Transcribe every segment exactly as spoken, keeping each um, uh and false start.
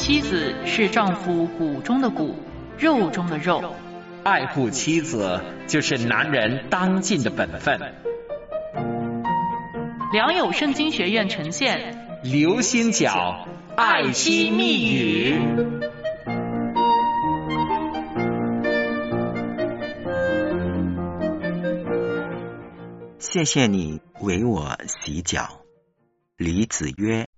妻子是丈夫骨中的骨，肉中的肉。 爱护妻子就是男人当尽的本分。 良友圣经学院呈现刘心角爱妻密语。 谢谢你为我洗脚。李子曰：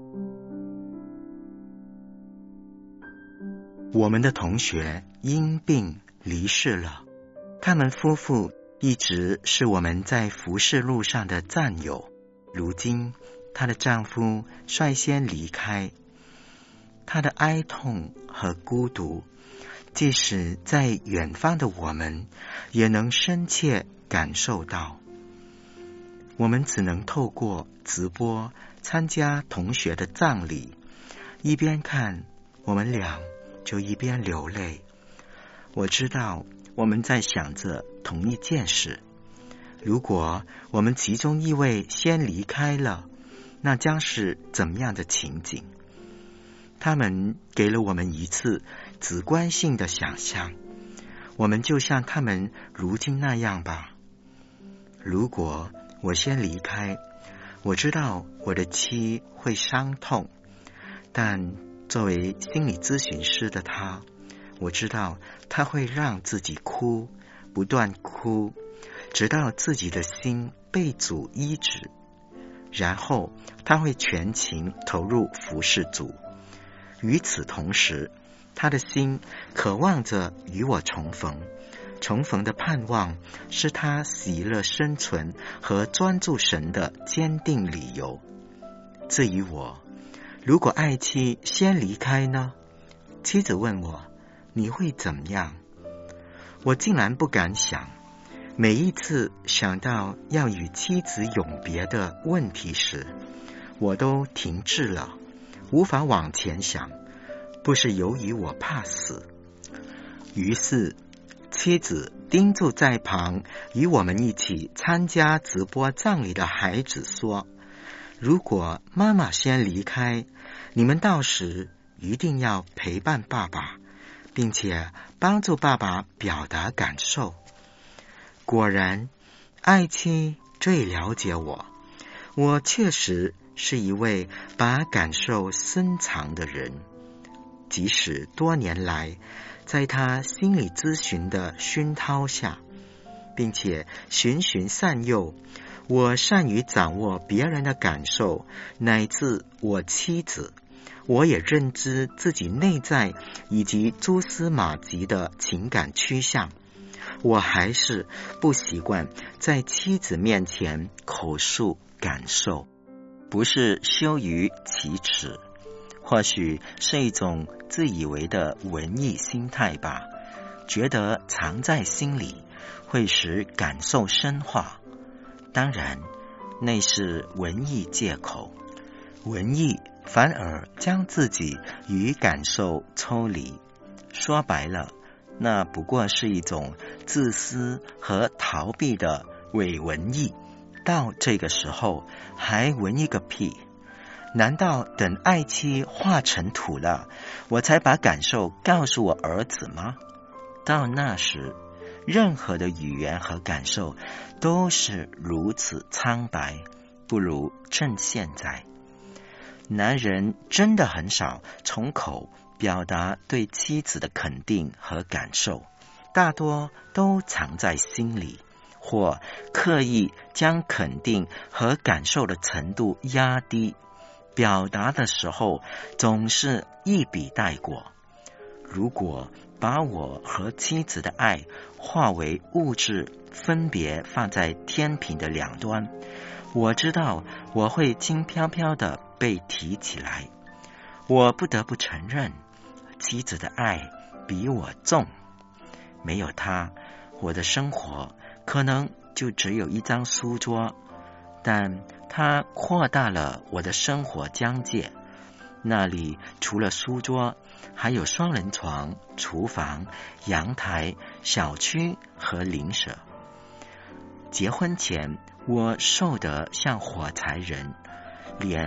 我们的同学因病离世了，他们夫妇一直是我们在服侍路上的战友。如今她的丈夫率先离开，她的哀痛和孤独，即使在远方的我们也能深切感受到。我们只能透过直播参加同学的葬礼，一边看，我们俩就一边流泪。我知道我们在想着同一件事。如果我们其中一位先离开了，那将是怎么样的情景？他们给了我们一次直观性的想象，我们就像他们如今那样吧。如果我先离开，我知道我的妻会伤痛，但作为心理咨询师的他，我知道他会让自己哭，不断哭，直到自己的心被主医治，然后他会全情投入服侍主。与此同时，他的心渴望着与我重逢，重逢的盼望是他喜乐生存和专注神的坚定理由。至于我，如果爱妻先离开呢？妻子问我，你会怎么样？我竟然不敢想。每一次想到要与妻子永别的问题时，我都停滞了，无法往前想，不是由于我怕死。于是妻子叮嘱在旁与我们一起参加直播葬礼的孩子说，如果妈妈先离开，你们到时一定要陪伴爸爸，并且帮助爸爸表达感受。果然，爱妻最了解我，我确实是一位把感受深藏的人。即使多年来在他心理咨询的熏陶下，并且循循善诱，我善于掌握别人的感受，乃至我妻子，我也认知自己内在以及蛛丝马迹的情感趋向。我还是不习惯在妻子面前口述感受，不是羞于启齿，或许是一种自以为的文艺心态吧，觉得藏在心里会使感受深化。当然，那是文艺借口，文艺反而将自己与感受抽离。说白了，那不过是一种自私和逃避的伪文艺。到这个时候还文艺个屁？难道等爱妻化成土了，我才把感受告诉我儿子吗？到那时，任何的语言和感受都是如此苍白，不如趁现在。男人真的很少从口表达对妻子的肯定和感受，大多都藏在心里，或刻意将肯定和感受的程度压低，表达的时候总是一笔带过。如果把我和妻子的爱化为物质，分别放在天平的两端，我知道我会轻飘飘地被提起来。我不得不承认，妻子的爱比我重，没有她，我的生活可能就只有一张书桌，但它扩大了我的生活疆界。那里除了书桌，还有双人床、厨房、阳台、小区和邻舍。结婚前，我瘦得像火柴人，连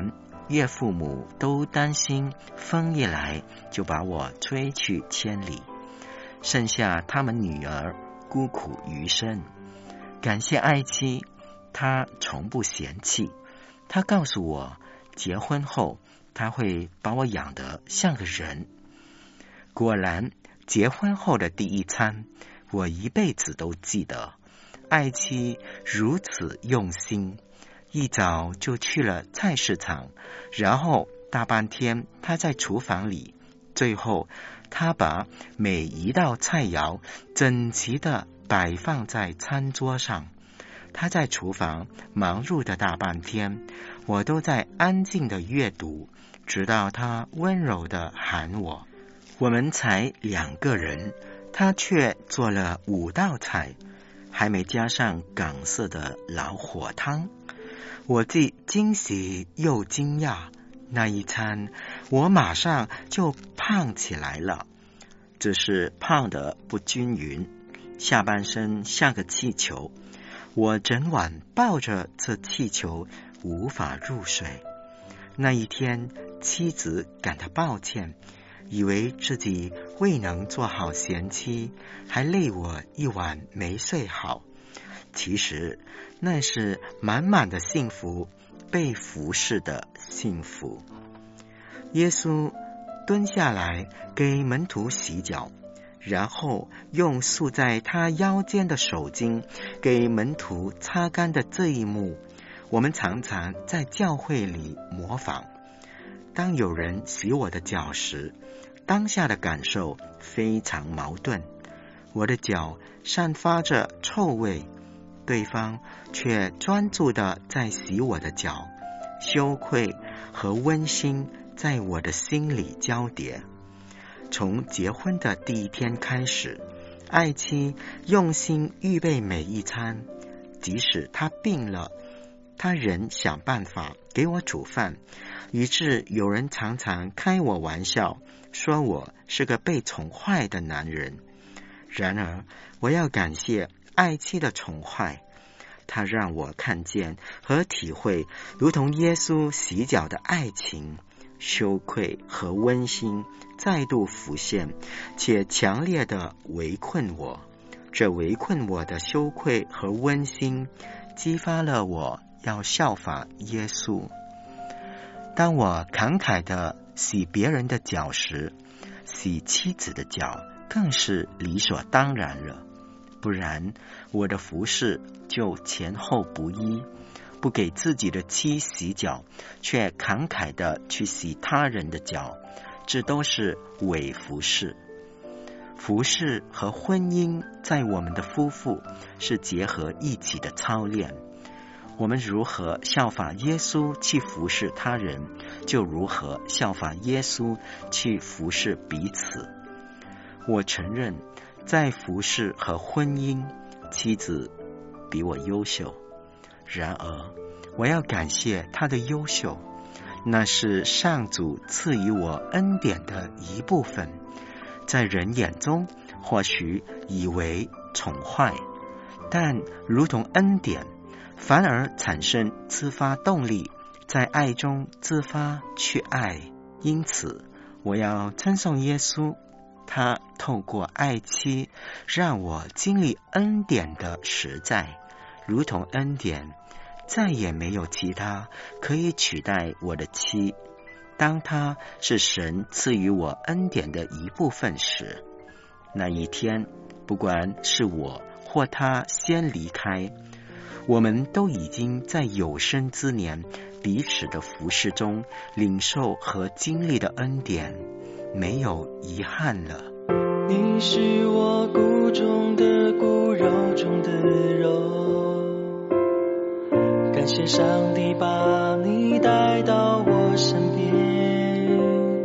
岳父母都担心风一来就把我吹去千里，剩下他们女儿孤苦余生。感谢爱妻，她从不嫌弃，她告诉我结婚后她会把我养得像个人。果然，结婚后的第一餐我一辈子都记得，爱妻如此用心，一早就去了菜市场，然后大半天她在厨房里，最后她把每一道菜肴整齐地摆放在餐桌上。她在厨房忙碌的大半天，我都在安静的阅读，直到她温柔地喊我。我们才两个人，她却做了五道菜，还没加上港式的老火汤。我既惊喜又惊讶，那一餐我马上就胖起来了，只是胖得不均匀，下半身像个气球，我整晚抱着这气球无法入睡。那一天，妻子感到抱歉，以为自己未能做好贤妻，还累我一晚没睡好。其实那是满满的幸福，被服侍的幸福。耶稣蹲下来给门徒洗脚，然后用束在他腰间的手巾给门徒擦干的这一幕，我们常常在教会里模仿。当有人洗我的脚时，当下的感受非常矛盾，我的脚散发着臭味，对方却专注地在洗我的脚，羞愧和温馨在我的心里交叠。从结婚的第一天开始，爱妻用心预备每一餐，即使她病了，她仍想办法给我煮饭，以致有人常常开我玩笑，说我是个被宠坏的男人。然而，我要感谢爱妻的宠坏，他让我看见和体会如同耶稣洗脚的爱情，羞愧和温馨再度浮现，且强烈地围困我。这围困我的羞愧和温馨激发了我要效法耶稣。当我慷慨地洗别人的脚时，洗妻子的脚更是理所当然了，不然我的服侍就前后不一，不给自己的妻洗脚，却慷慨地去洗他人的脚，这都是伪服侍。服侍和婚姻在我们的夫妇是结合一起的操练，我们如何效法耶稣去服侍他人，就如何效法耶稣去服侍彼此。我承认，在服侍和婚姻，妻子比我优秀，然而我要感谢她的优秀，那是上主赐予我恩典的一部分，在人眼中或许以为宠坏，但如同恩典，反而产生自发动力，在爱中自发去爱。因此我要称颂耶稣，他透过爱妻让我经历恩典的实在，如同恩典再也没有其他可以取代我的妻。当他是神赐予我恩典的一部分时，那一天不管是我或他先离开，我们都已经在有生之年彼此的服侍中领受和经历的恩典，没有遗憾了。 你是我骨中的骨，肉中的肉，感谢上帝把你带到我身边。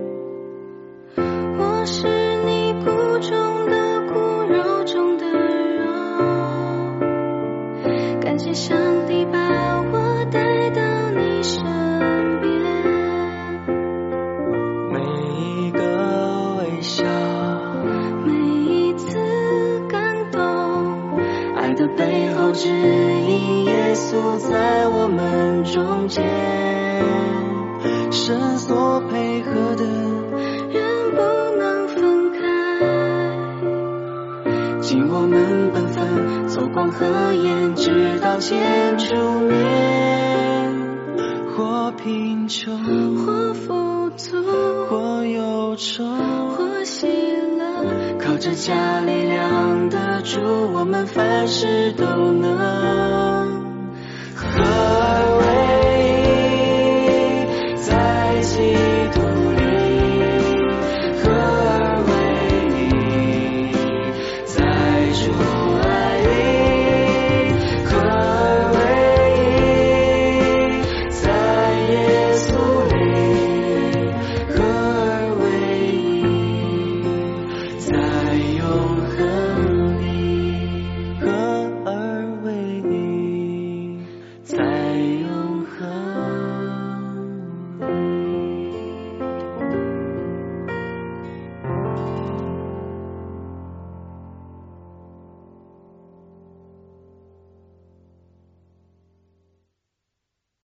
我是你骨中的骨，肉中的肉，感谢上帝把我带到你身边。 每一个微笑， 每一次感动， 爱的背后指引耶稣在我们中间。 神所配合的人不能分开。 尽我们本分，走光和烟，直到见主面。或贫穷， 或富足， 或忧愁， 或喜乐， 靠着加力量的主，我们凡事都能。